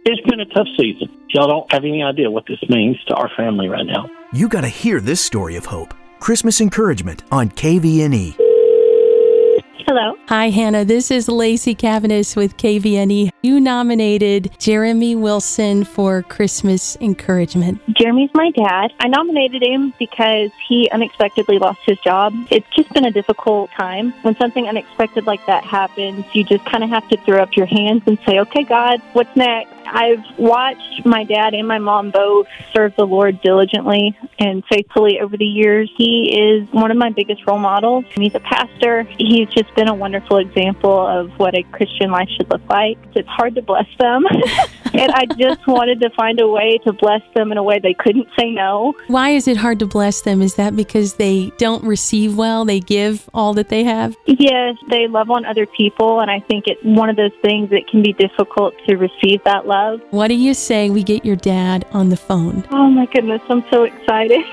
It's been a tough season. Y'all don't have any idea what this means to our family right now. You got to hear this story of hope. Christmas Encouragement on KVNE. Hello. Hi, Hannah. This is Lacey Cavanis with KVNE. You nominated Jeremy Wilson for Christmas Encouragement. Jeremy's my dad. I nominated him because he unexpectedly lost his job. It's just been a difficult time. When something unexpected like that happens, you just kind of have to throw up your hands and say, okay, God, what's next? I've watched my dad and my mom both serve the Lord diligently and faithfully over the years. He is one of my biggest role models. He's a pastor. He's just been a wonderful example of what a Christian life should look like. It's hard to bless them, and I just wanted to find a way to bless them in a way they couldn't say no. Why is it hard to bless them? Is that because they don't receive well? They give all that they have? Yes, they love on other people, and I think it's one of those things that can be difficult to receive that love. What do you say we get your dad on the phone? Oh my goodness, I'm so excited.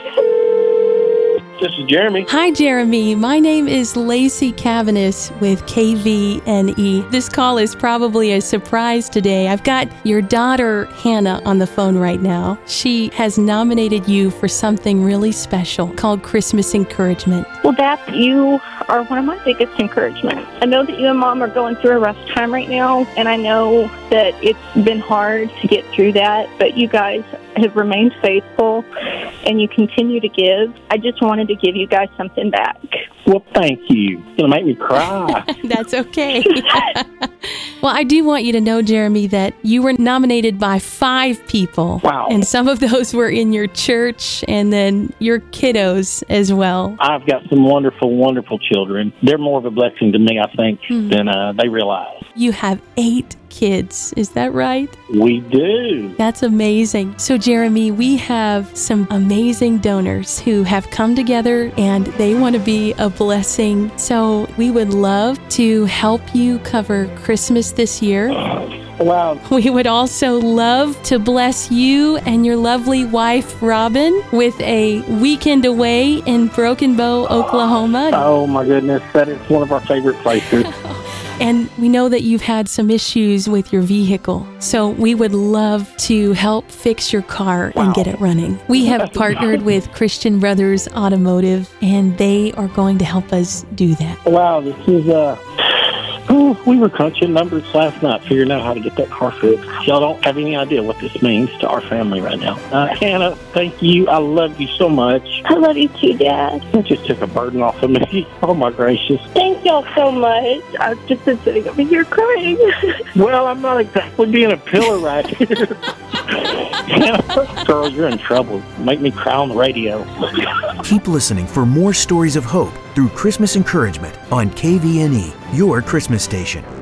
This is Jeremy. Hi, Jeremy. My name is Lacey Cavanis with KVNE. This call is probably a surprise today. I've got your daughter, Hannah, on the phone right now. She has nominated you for something really special called Christmas Encouragement. Well, Dad, you are one of my biggest encouragements. I know that you and Mom are going through a rough time right now, and I know that it's been hard to get through that, but you guys have remained faithful, and you continue to give. I just wanted to give you guys something back. Well, thank you. It's going to make me cry. That's okay. Well, I do want you to know, Jeremy, that you were nominated by 5 people. Wow. And some of those were in your church and then your kiddos as well. I've got some wonderful, wonderful children. They're more of a blessing to me, I think, than they realize. You have 8 kids. Is that right? We do. That's amazing. So, Jeremy, we have some amazing donors who have come together and they want to be a blessing. So we would love to help you cover Christmas this year. Wow. We would also love to bless you and your lovely wife, Robin, with a weekend away in Broken Bow, Oklahoma. Oh, my goodness. That is one of our favorite places. And we know that you've had some issues with your vehicle, so we would love to help fix your car and get it running. We have partnered with Christian Brothers Automotive, and they are going to help us do that. Wow, this is, we were crunching numbers last night, figuring out how to get that car fixed. Y'all don't have any idea what this means to our family right now. Hannah, thank you. I love you so much. I love you too, Dad. It just took a burden off of me. Oh, my gracious. Thank y'all so much. I've just been sitting over here crying. Well, I'm not exactly being a pillar right here. Hannah, girl, you're in trouble. Make me cry on the radio. Keep listening for more stories of hope through Christmas Encouragement on KVNE, your Christmas station.